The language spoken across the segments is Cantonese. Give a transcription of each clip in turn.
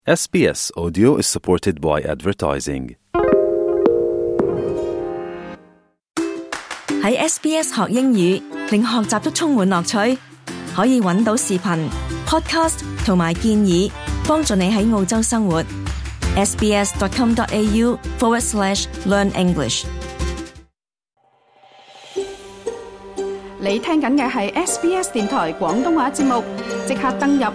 SBS Audio is supported by advertising. 喺 SBS 學英語，令學習都充滿樂趣。可以揾到視頻、podcast 同埋建議，幫助你喺澳洲生活。sbs.com.au/learn English。 你聽緊嘅係 SBS 電台廣東話節目，即刻登入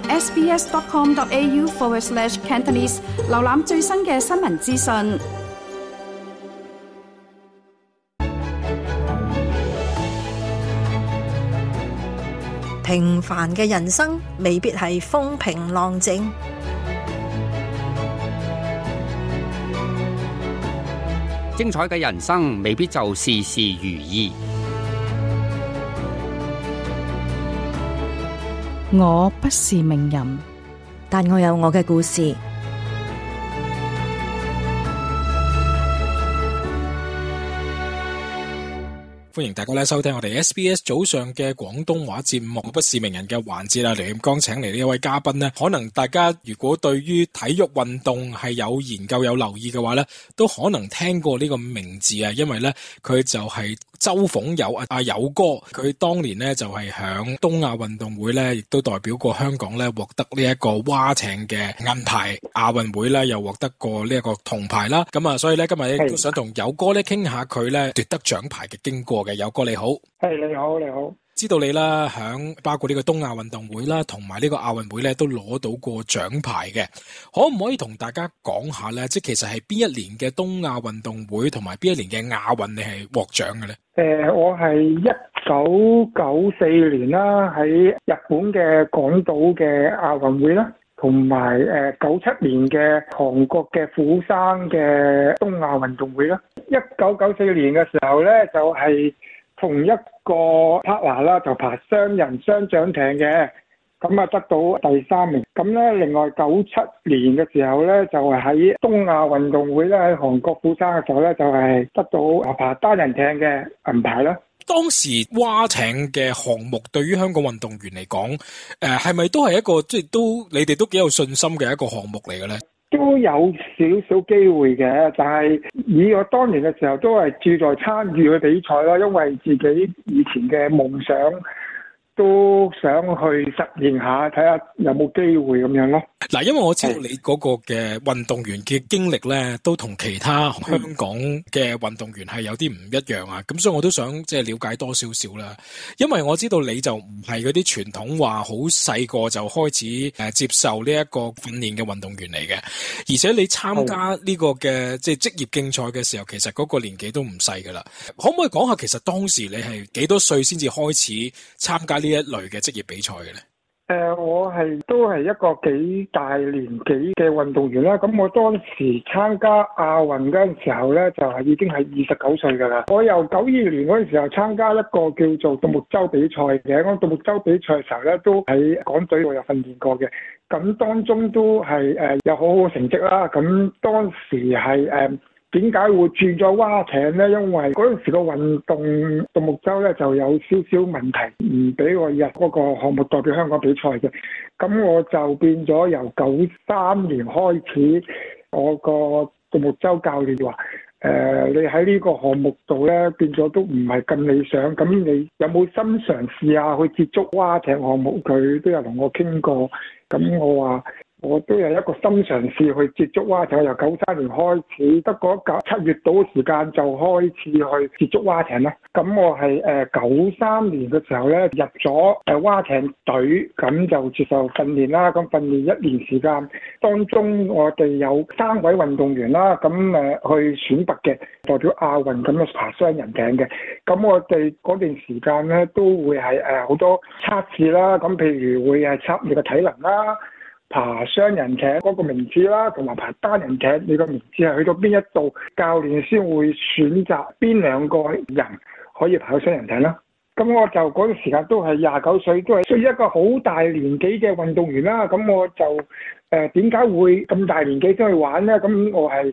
sbs.com.au/Cantonese， 瀏覽最新嘅新聞資訊。 平凡嘅人生未必係風平浪靜， 精彩嘅人生未必就事事如意。 我不是名人， 但我有我嘅故事。 歡迎大家收聽我哋 SBS 早上嘅廣東話節目，我不是名人嘅環節啦。雷劍剛請嚟呢一位嘉賓呢，可能大家如果對於體育運動係有研究有留意嘅話呢，都可能聽過呢個名字啊，因為呢，佢就係周鳳友啊，友哥，佢當年呢就係響東亞運動會呢，亦都代表過香港呢獲得呢一個划艇嘅銀牌，亞運會呢又獲得過呢一個銅牌啦。咁啊，所以呢，今日都想同友哥呢傾下佢呢奪得獎牌嘅經過。友哥你好， 係你好，你好。 知道你啦，響包括呢個東亞運動會啦，同埋呢個亞運會咧，都攞到過獎牌嘅。可唔可以同大家講下咧？即係其實係邊一年嘅東亞運動會，同埋邊一年嘅亞運你係獲獎嘅咧？ 我係1994年啦，喺日本嘅廣島嘅亞運會啦，同埋97年嘅韓國嘅釜山嘅東亞運動會啦。1994年嘅時候咧，就係同一個 partner 啦，就爬雙人雙槳艇嘅，咁啊得到第3名。咁咧，另外97年嘅時候咧，就係喺東亞運動會咧，喺韓國釜山嘅時候咧，就係得到爬單人艇嘅銀牌啦。 當時划艇嘅項目對於香港運動員嚟講，係咪都係一個即係都你哋都幾有信心嘅一個項目嚟嘅咧？ 都有少少機會嘅，但係以我當年嘅時候都係志在參與嘅比賽啦，因為自己以前嘅夢想都想去實現下，睇下有冇機會咁樣咯。 嗱，因為我知道你嗰個嘅運動員嘅經歷咧，都同其他香港嘅運動員係有啲唔一樣啊。咁所以我都想即係了解多少少啦。因為我知道你就唔係嗰啲傳統話好細個就開始接受呢一個訓練嘅運動員嚟嘅，而且你參加呢個嘅即係職業競賽嘅時候，其實嗰個年紀都唔細噶啦。可唔可以講下其實當時你係幾多歲先至開始參加呢一類嘅職業比賽嘅咧？ 我都係一個幾大年紀嘅運動員啦。咁我當時參加亞運嗰陣時候咧，就係已經係29歲噶啦。我由92年嗰陣時候參加一個叫做獨木舟比賽嘅。咁獨木舟比賽嘅時候咧，都喺港隊度有訓練過嘅。咁當中都係有好好成績啦。咁當時係點解會轉咗划艇呢？因為嗰陣時個運動獨木舟咧就有少少問題，唔俾我入嗰個項目代表香港比賽嘅。咁我就變咗由93年開始，我個獨木舟教練話：你喺呢個項目度咧變咗都唔係咁理想。咁你有冇心嘗試下去接觸划艇項目？佢都有同我傾過。咁我話：我都有一個心嘗試去接觸划艇，由93年開始，得嗰7月到嘅時間就開始去接觸划艇啦。咁我係93年嘅時候咧入咗划艇隊，咁就接受訓練啦。咁訓練1年時間，當中我哋有3位運動員啦，咁去選拔嘅，代表亞運咁樣爬雙人艇嘅。咁我哋嗰段時間咧都會係好多測試啦。咁譬如會係測你嘅體能啦，爬雙人艇嗰個名次啦，同埋爬單人艇你個名次係去到邊一度，教練先會選擇邊2個人可以爬到雙人艇啦。咁我就嗰段時間都係29歲，都係需要一個好大年紀嘅運動員啦。咁我就點解會咁大年紀先去玩呢？咁我係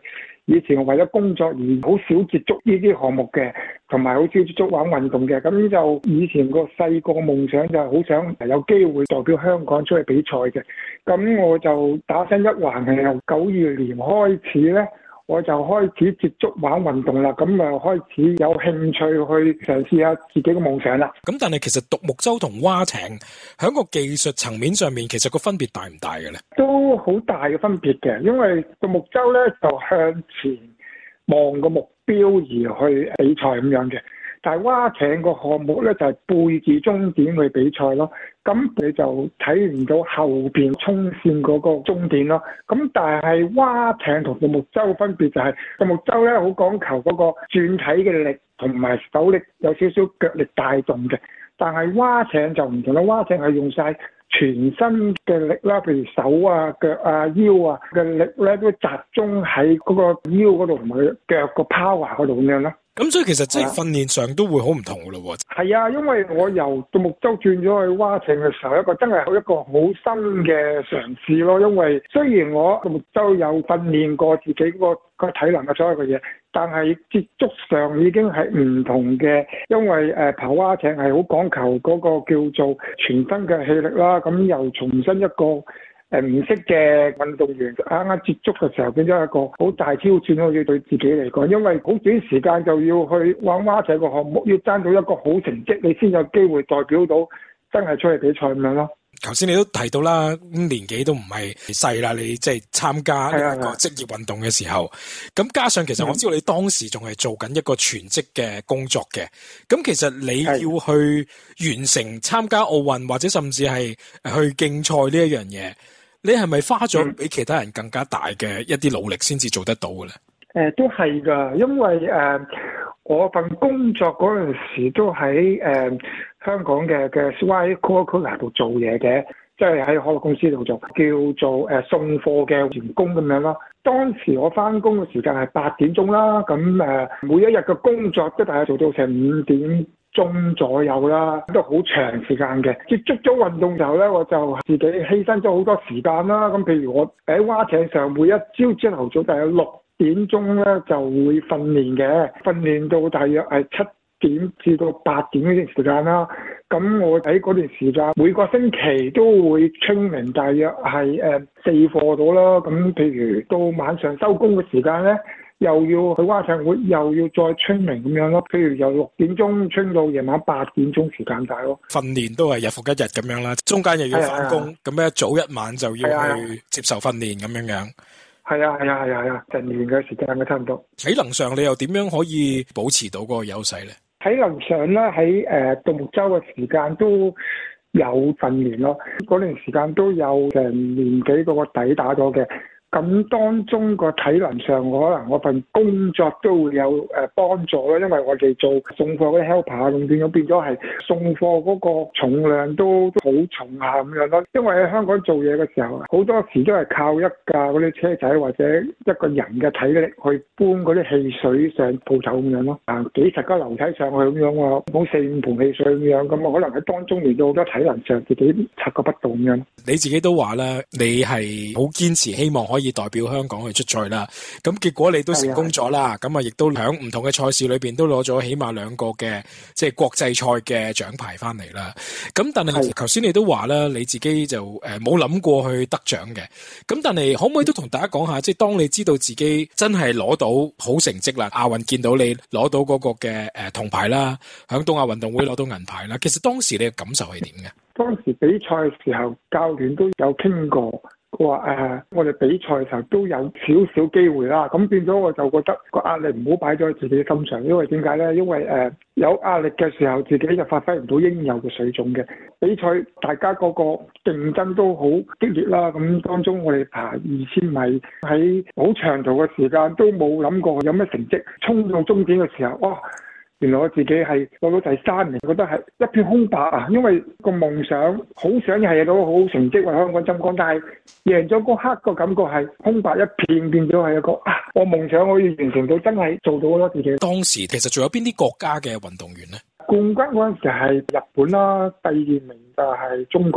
以前我為咗工作而好少接觸呢啲項目嘅，同埋好少接觸玩運動嘅。咁就以前個細個夢想就係好想有機會代表香港出去比賽嘅。咁我就打聲一橫，係由92年開始咧，我就開始接觸玩運動啦，咁啊開始有興趣去嘗試下自己嘅夢想啦。 咁但係其實獨木舟同蛙艇喺個技術層面上面，其實個分別大唔大嘅咧？ 都好大嘅分別嘅，因為獨木舟咧就向前望個目標而去比賽咁樣嘅，但係蛙艇個項目咧就係背住終點去比賽咯。咁你就睇唔到後邊衝線嗰個終點咯。咁但係蛙艇同獨木舟分別就係獨木舟咧好講求嗰個轉體嘅力同埋手力，有少少腳力帶動嘅。但係蛙艇就唔同啦，蛙艇係用晒全身嘅力啦，譬如手啊、腳啊、腰啊嘅力咧都集中喺嗰個腰嗰度同埋腳個 power 嗰度咁樣咯。 咁所以其實即係訓練上都會好唔同噶咯喎。 係啊，因為我由獨木舟轉咗去蛙艇嘅時候，真係一個好新嘅嘗試咯。因為雖然我獨木舟有訓練過自己個體能嘅所有嘅嘢，但係接觸上已經係唔同嘅。因為跑蛙艇係好講求嗰個叫做全身嘅氣力啦，咁又重新一個唔識嘅運動員啱啱接觸嘅時候，變咗一個好大挑戰咯，要對自己嚟講，因為好短時間就要去玩蛙艇個項目，要爭到一個好成績，你先有機會代表到真係出去比賽咁樣咯。 頭先你都提到啦，年紀都唔係細啦，你即係參加呢個職業運動嘅時候，咁加上其實我知道你當時仲係做緊一個全職嘅工作嘅，咁其實你要去完成參加奧運或者甚至係去競賽呢一樣嘢，你係咪花咗比其他人更加大嘅一啲努力先至做得到嘅咧？ 都係㗎，因為我份工作嗰陣時都喺香港嘅 Coca-Cola 度做嘢嘅，即係喺可樂公司度做，叫做送貨嘅員工咁樣咯。當時我翻工嘅時間係8點鐘啦，咁每一日嘅工作都大概做到成5點鐘左右啦，都好長時間嘅。接觸咗運動之後咧，我就自己犧牲咗好多時間啦。咁譬如我喺蛙艇上，每一朝頭早大約6點鐘咧就會訓練嘅，訓練到大約係7點至到8點嗰段時間啦。咁我喺嗰段時間每個星期都會 training，大約係4課到啦。咁譬如到晚上收工嘅時間咧，又要去蛙艇會，又要再 training 咁樣咯。譬如由6點鐘 train 到夜晚8點鐘時間大咯。 訓練都係日復一日咁樣啦，中間又要返工，咁一早一晚就要去接受訓練咁樣樣。 係啊，成年嘅時間嘅差唔多。 體能上你又點樣可以保持到嗰個優勢咧？ 體能上咧，喺獨木舟嘅時間都有訓練咯，嗰段時間都有成年幾個底打咗嘅。咁當中個體能上，可能我份工作都會有幫助咯，因為我哋做送貨嗰啲 helper，咁變咗係送貨嗰個重量都好重下咁樣咯。因為喺香港做嘢嘅時候，好多時都係靠一架嗰啲車仔或者一個人嘅體力去搬嗰啲汽水上鋪頭咁樣咯，行幾十級樓梯上去咁樣喎，冇4-5盆汽水咁樣，咁可能喺當中嚟到好多體能上自己察覺不到咁樣。 你自己都話啦，你係好堅持希望可以代表香港去出賽啦，咁結果你都成功咗啦，咁啊亦都喺唔同嘅賽事裏邊都攞咗起碼2個嘅即係國際賽嘅獎牌翻嚟啦。咁但係頭先你都話啦，你自己就冇諗過去得獎嘅。咁但係可唔可以都同大家講下，即係當你知道自己真係攞到好成績啦，亞運見到你攞到嗰個嘅銅牌啦，響東亞運動會攞到銀牌啦，其實當時你嘅感受係點嘅？當時比賽嘅時候，教練都有傾過。話我哋比賽嘅時候都有少少機會啦，咁變咗我就覺得個壓力唔好擺咗喺自己心上，因為點解呢？因為有壓力嘅時候，自己就發揮唔到應有嘅水準嘅。比賽大家嗰個競爭都好激烈啦，咁當中我哋爬2000米喺好長途嘅時間都冇諗過有咩成績，衝到終點嘅時候，哇！原來我自己係攞到第3名，覺得係一片空白啊！因為個夢想好想係攞到好成績為香港爭光，但係贏咗嗰刻個感覺係空白一片，變咗係一個我夢想可以完成到，真係做到好多自己。當時其實仲有邊啲國家嘅運動員呢？冠軍嗰陣時係日本啦，第2名就係中國，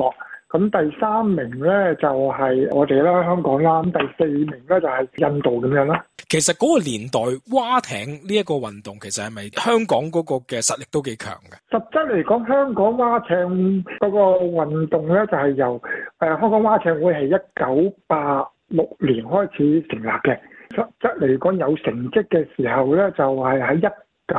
咁第3名咧就係我哋啦，香港啦。咁第4名咧就係印度咁樣啦。 其實嗰個年代蛙艇呢一個運動，其實係咪香港嗰個嘅實力都幾強嘅？ 實質嚟講，香港蛙艇嗰個運動咧就係由香港蛙艇會係1986年開始成立嘅。實質嚟講有成績嘅時候咧，就係喺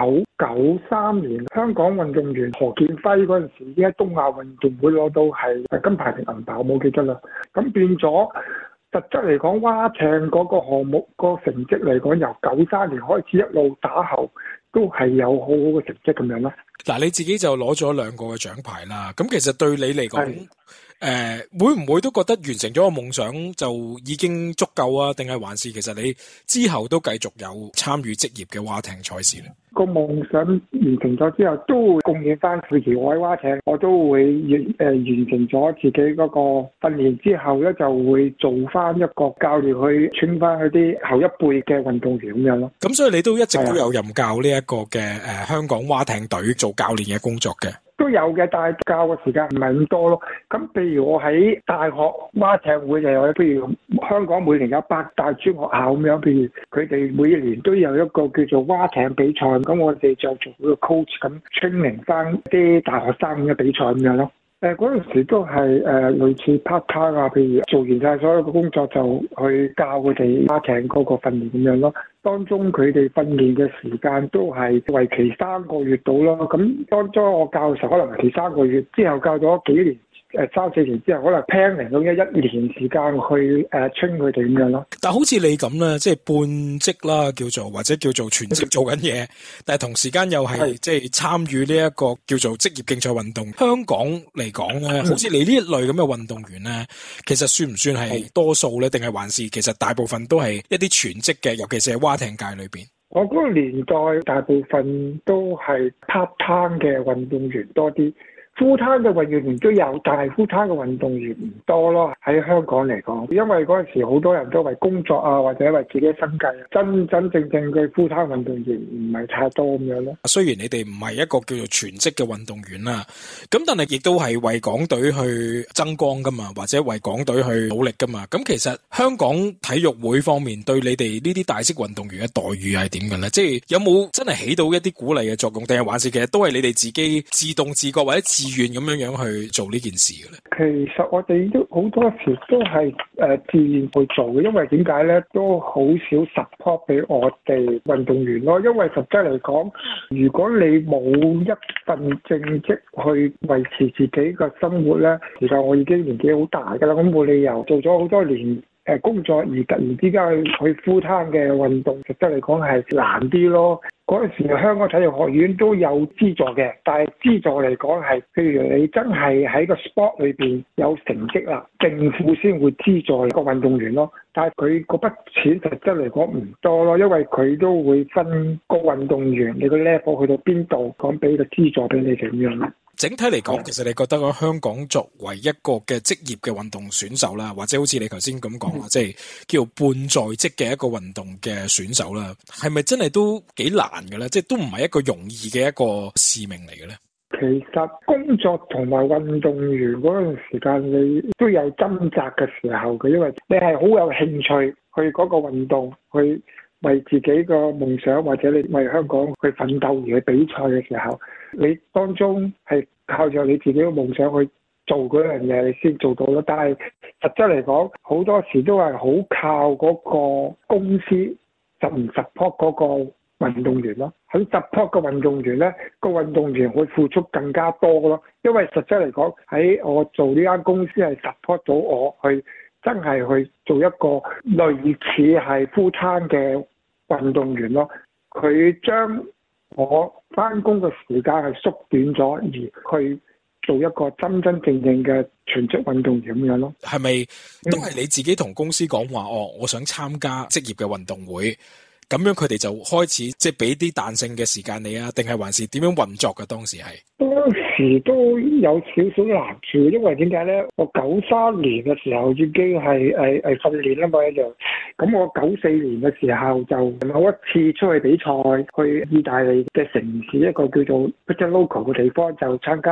1993年香港運動員何建輝嗰陣時，已經喺東亞運動會攞到係金牌定銀牌，我冇記得啦。咁變咗實質嚟講，蛙艇嗰個項目個成績嚟講，由93年開始一路打後，都係有好好嘅成績咁樣啦。 嗱，你自己就攞咗2個嘅獎牌啦。咁其實對你嚟講，會唔會都覺得完成咗個夢想就已經足夠啊？定係還是其實你之後都繼續有參與職業嘅蛙艇賽事咧？ 個夢想完成咗之後，都會貢獻翻自己我喺蛙艇，我都會完成咗自己嗰個訓練之後咧，就會做翻一個教練去穿翻嗰啲後一輩嘅運動員咁樣咯。 咁所以你都一直都有任教呢一個嘅香港蛙艇隊做教練嘅工作嘅？ 都有嘅，但係教嘅時間唔係咁多咯。咁譬如我喺大學蛙艇會就有，譬如香港每年有8大專學校咁樣，譬如佢哋每一年都有一個叫做蛙艇比賽，咁我哋就做嗰個 coach 咁 training 翻啲大學生嘅比賽咁樣咯。嗰陣時都係類似 part time 啊，譬如做完晒所有嘅工作就去教佢哋蛙艇嗰個訓練咁樣咯。當中佢哋訓練嘅時間都係為期3個月到咯。咁當初我教嘅時候可能為期3個月，之後教咗幾年。3-4年之後，可能 planning 到1年時間去train佢哋咁樣咯。 但好似你咁咧，即係半職啦，叫做或者叫做全職做緊嘢，但係同時間又係即係參與呢一個叫做職業競賽運動。香港嚟講咧，好似你呢一類咁嘅運動員咧，其實算唔算係多數咧？定係還是其實大部分都係一啲全職嘅，尤其是喺蛙艇界裏邊？ 我嗰個年代大部分都係 part time 嘅運動員多啲。full time 嘅運動員都有，但係 full time 嘅運動員唔多咯。喺香港嚟講，因為嗰陣時好多人都為工作啊，或者為自己生計，真正嘅 full time 運動員唔係太多咁樣咯。 雖然你哋唔係一個叫做全職嘅運動員啦，咁但係亦都係為港隊去爭光噶嘛，或者為港隊去努力噶嘛。咁其實香港體育會方面對你哋呢啲大職運動員嘅待遇係點嘅咧？即係有冇真係起到一啲鼓勵嘅作用，定係還是其實都係你哋自己自動自覺或者自願咁樣去做呢件事嘅咧？ 其實我哋都好多時都係自願去做嘅，因為點解咧？都好少 support 俾我哋運動員咯。因為實際嚟講，如果你冇一份正職去維持自己嘅生活咧，其實我已經年紀好大㗎啦，咁冇理由做咗好多年工作而突然之間去 full time 嘅運動，實質嚟講係難啲咯。嗰陣時香港體育學院都有資助嘅，但係資助嚟講係，譬如你真係喺個 sport 裏邊有成績啦，政府先會資助個運動員咯。但係佢嗰筆錢實質嚟講唔多咯，因為佢都會分個運動員你個 level 去到邊度，講俾個資助俾你哋咁樣咯。 整體嚟講，其實你覺得香港作為一個嘅職業嘅運動選手啦，或者好似你頭先咁講啦，即係叫半在職嘅一個運動嘅選手啦，係咪真係都幾難嘅咧？即係都唔係一個容易嘅一個使命嚟嘅咧？ 其實工作同埋運動員嗰段時間，你都有掙扎嘅時候嘅，因為你係好有興趣去嗰個運動，去為自己個夢想或者你為香港去奮鬥而去比賽嘅時候，你當中係靠住你自己嘅夢想去做嗰樣嘢，你先做到咯。但係實質嚟講，好多時都係好靠嗰個公司就唔 support 嗰個運動員咯。喺 support 個運動員咧，個運動員會付出更加多咯。因為實質嚟講，喺我做呢間公司係 support 到我去真係去做一個類似係 full time 嘅運動員咯。佢將我返工嘅時間係縮短咗，而去做一個真正嘅全職運動員咁樣咯。 係咪都係你自己同公司講話？我想參加職業嘅運動會，咁樣佢哋就開始即係俾啲彈性嘅時間你啊？定係還是點樣運作嘅？當時都有少少難處，因為點解咧？我93年嘅時候已經係訓練啦嘛，就咁我94年嘅時候就某一次出去比賽，去意大利嘅城市一個叫做 Pitti Loco 嘅地方，就參加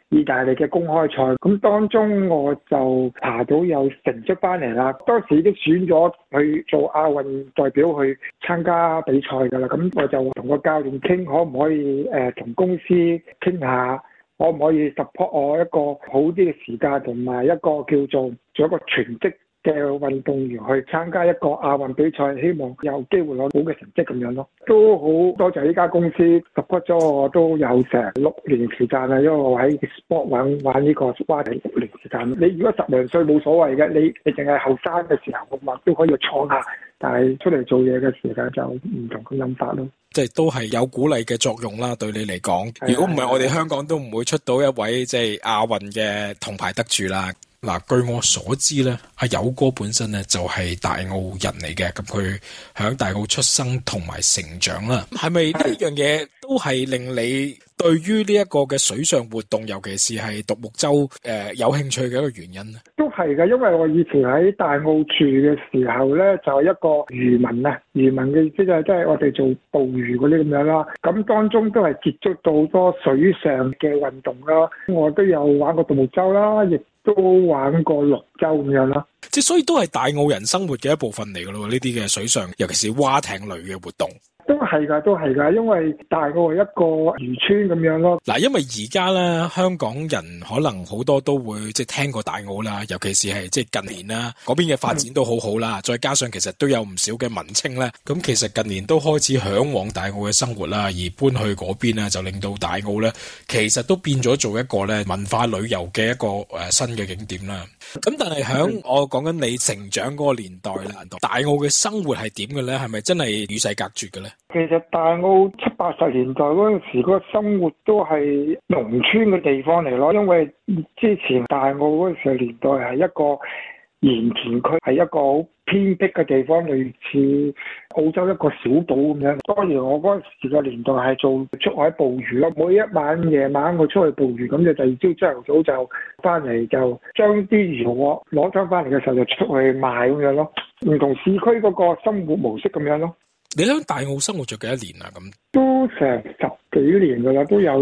意大利嘅公開賽，咁當中我就爬到有成績翻嚟啦。當時已經選咗去做亞運代表去參加比賽㗎啦。咁我就同個教練傾，可唔可以同公司傾下，可唔可以 support 我一個好啲嘅時間，同埋一個叫做一個全職嘅運動員去參加一個亞運比賽，希望有機會攞好嘅成績咁樣咯。都好多謝呢家公司 support 咗我，都有成6年時間啦。因為我喺 sport 玩呢個蛙艇6年時間。你如果10零歲冇所謂嘅，你淨係後生嘅時候咁啊，都可以闖下。但係出嚟做嘢嘅時間就唔同嘅諗法咯。 即係都係有鼓勵嘅作用啦，對你嚟講。如果唔係，我哋香港都唔會出到一位即係亞運嘅銅牌得主啦。嗱，據我所知咧，阿友哥本身咧就係大澳人嚟嘅，咁佢響大澳出生同埋成長啦。係咪呢樣嘢都係令你對於呢一個嘅水上活動，尤其是係獨木舟有興趣嘅一個原因咧？都係嘅，因為我以前喺大澳住嘅時候咧，就係一個漁民啊。漁民嘅意思就係即係我哋做捕魚嗰啲咁樣啦。咁當中都係接觸到好多水上嘅運動啦。我都有玩過獨木舟啦，亦都玩過龍舟咁樣啦。即係所以都係大澳人生活嘅一部分嚟噶咯。呢啲嘅水上，尤其是蛙艇類嘅活動。都係㗎，因為大澳係一個漁村咁樣咯。嗱，因為而家咧，香港人可能好多都會即係聽過大澳啦，尤其是係即係近年啦，嗰邊嘅發展都好好啦。再加上其實都有唔少嘅文青咧，咁其實近年都開始嚮往大澳嘅生活啦，而搬去嗰邊咧，就令到大澳咧，其實都變咗做一個咧文化旅遊嘅一個新嘅景點啦。咁但係響我講緊你成長嗰個年代啦，大澳嘅生活係點嘅咧？係咪真係與世隔絕嘅咧？ 其實大澳70、80年代嗰陣時，嗰個生活都係農村嘅地方嚟咯。因為之前大澳嗰陣時年代係一個鹽田區，係一個好偏僻嘅地方，類似澳洲一個小島咁樣。當然我嗰陣時嘅年代係做出海捕魚咯。每一晚夜晚我出去捕魚，咁就第二朝朝頭早就翻嚟，就將啲魚獲攞翻翻嚟嘅時候就出去賣咁樣咯。唔同市區嗰個生活模式咁樣咯。 你喺大澳生活咗幾多年啊？咁都成10幾年噶啦，都有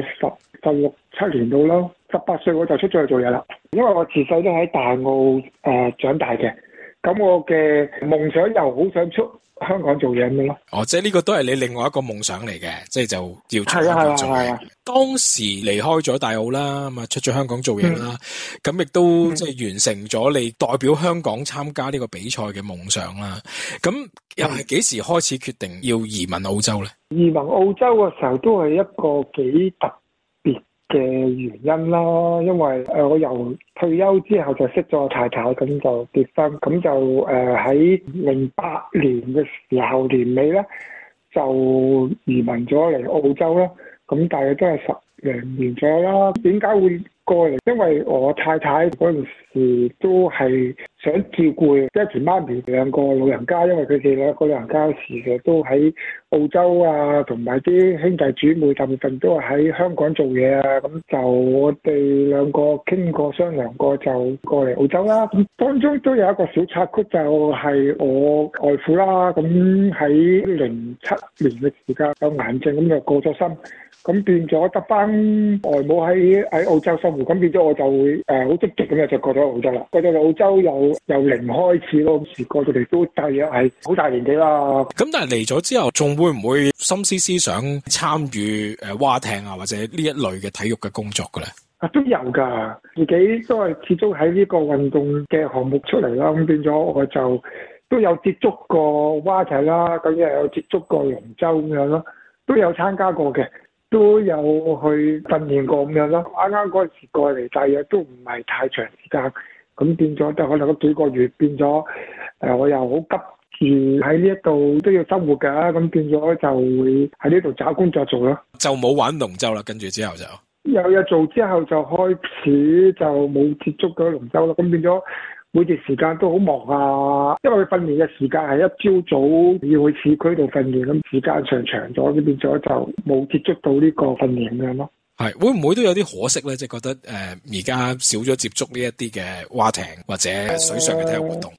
16、17年到啦。18歲我就出咗去做嘢啦。因為我自細都喺大澳長大嘅，咁我嘅夢想又好想出香港做嘢咁咯。 哦，即係呢個都係你另外一個夢想嚟嘅，即係就要出香港做嘢。當時離開咗大澳啦，咁啊出咗香港做嘢啦，咁亦都即係完成咗你代表香港參加呢個比賽嘅夢想啦。咁又係幾時開始決定要移民澳洲咧？ 移民澳洲嘅時候都係一個幾特別嘅原因啦，因為我由退休之後就識咗我太太，咁就結婚，咁就喺08年嘅時候年尾咧就移民咗嚟澳洲啦。咁大約都係10零年左右啦。點解會過嚟？因為我太太嗰陣時都係想照顧爹哋媽咪兩個老人家，因為佢哋兩個老人家時嘅都喺澳洲啊，同埋啲兄弟姊妹大部分都係喺香港做嘢啊。咁就我哋兩個傾過商量過，就過嚟澳洲啦。咁當中都有一個小插曲，就係我外父啦。咁喺07年嘅時間有癌症，咁就過咗身。咁變咗得翻外母喺澳洲生活，咁變咗我就會好積極咁就過咗澳洲啦。過咗澳洲由零開始咯，時過到嚟都大約係好大年紀啦。 咁但係嚟咗之後，仲會唔會心思想參與蛙艇啊，或者呢一類嘅體育嘅工作嘅咧？ 都有㗎，自己都係始終喺呢個運動嘅項目出嚟啦。咁變咗我就都有接觸過蛙艇啦，咁又有接觸過龍舟咁樣咯，都有參加過嘅。都有去訓練過咁樣咯。啱啱嗰陣時過嚟，大約都唔係太長時間，咁變咗都可能嗰幾個月變咗。我又好急住喺呢一度都要生活㗎，咁變咗就會喺呢度找工作做咯。 就冇玩龍舟啦，跟住之後就有嘢做之後就開始就冇接觸到龍舟啦，咁變咗。每段時間都好忙啊，因為佢訓練嘅時間係一朝早要去市區度訓練，咁時間長咗，咁變咗就冇接觸到呢個訓練咁樣咯。 係會唔會都有啲可惜咧？即係覺得而家少咗接觸呢一啲嘅蛙艇或者水上嘅體育活動。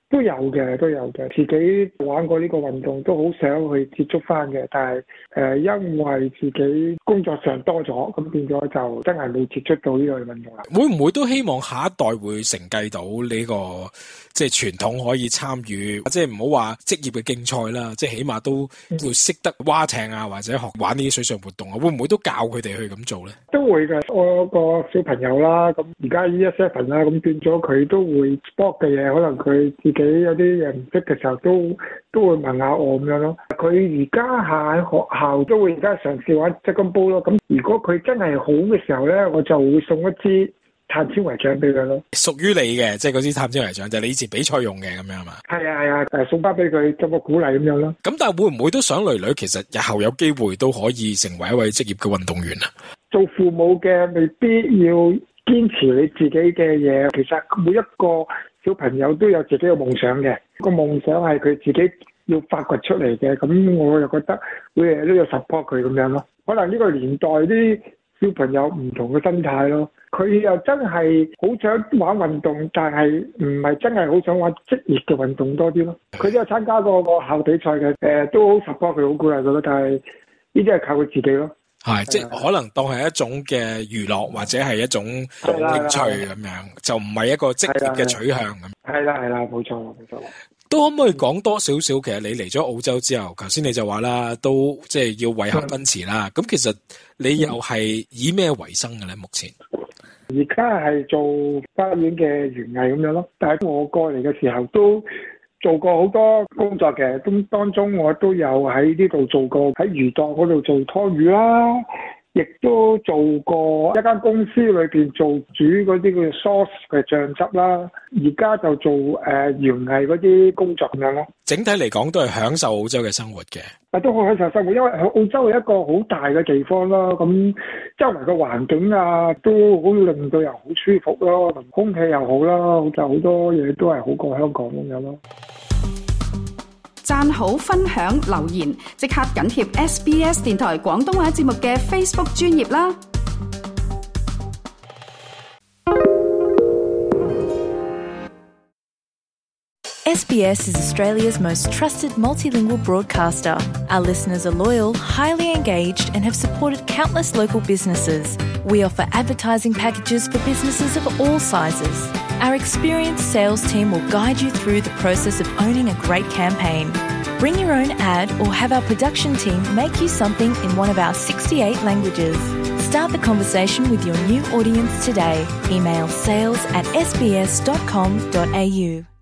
都有嘅，自己玩過呢個運動，都好想去接觸翻嘅，但係因為自己工作上多咗，咁變咗就真係冇接觸到呢類運動啦。 會唔會都希望下一代會承繼到呢個即係傳統，可以參與，即係唔好話職業嘅競賽啦，即係起碼都會識得划艇啊，或者學玩呢啲水上活動啊，會唔會都教佢哋去咁做咧？ 都會嘅，我個小朋友啦，咁而家E7啦，咁變咗佢都會 sport 嘅嘢，可能佢自己有啲嘢唔識嘅時候都會問下我咁樣咯。佢而家喺學校都會而家嘗試玩積金煲咯。咁如果佢真係好嘅時候咧，我就會送一支碳纖維獎俾佢咯。屬於你嘅，即係嗰支碳纖維獎就係你以前比賽用嘅咁樣嘛？係啊，送翻俾佢作個鼓勵咁樣咯。 咁但係會唔會都想女女其實日後有機會都可以成為一位職業嘅運動員啊？ 做父母嘅未必要堅持你自己嘅嘢，其實每一個小朋友都有自己嘅夢想嘅，個夢想係佢自己要發掘出嚟嘅，咁我又覺得會都要 support 佢咁樣咯。可能呢個年代啲小朋友唔同嘅心態咯，佢又真係好想玩運動，但係唔係真係好想玩職業嘅運動多啲咯。佢都有參加過個校比賽嘅，都好 support 佢，好鼓勵佢咯。但係呢啲係靠佢自己咯。 係，即係可能當係一種嘅娛樂或者係一種興趣咁樣，就唔係一個職業嘅取向咁。 係啦，冇錯。 都可唔可以講多少少？其實你嚟咗澳洲之後，頭先你就話啦，都即係要為客奔馳啦。咁其實你又係以咩為生嘅咧？目前而家係做花園嘅園藝咁樣咯。但係我過嚟嘅時候都做過好多工作嘅，咁當中我都有喺呢度做過，喺魚檔嗰度做拖魚啦，亦都做過一間公司裏邊做煮嗰啲叫 sauce 嘅醬汁啦。而家就做園藝嗰啲工作咁樣咯。整體嚟講都係享受澳洲嘅生活嘅。都好享受生活，因為澳洲係一個好大嘅地方啦，咁周圍嘅環境啊都好令到人好舒服咯，空氣又好啦，就好多嘢都係好過香港咁樣咯。 讚好、分享、留言，即刻緊貼 SBS 電台廣東話節目嘅 Facebook 專頁啦。 SBS is Australia's most trusted multilingual broadcaster. Our listeners are loyal, highly engaged, and have supported countless local businesses. We offer advertising packages for businesses of all sizes. Our experienced sales team will guide you through the process of owning a great campaign. Bring your own ad or have our production team make you something in one of our 68 languages. Start the conversation with your new audience today. Email sales@sbs.com.au.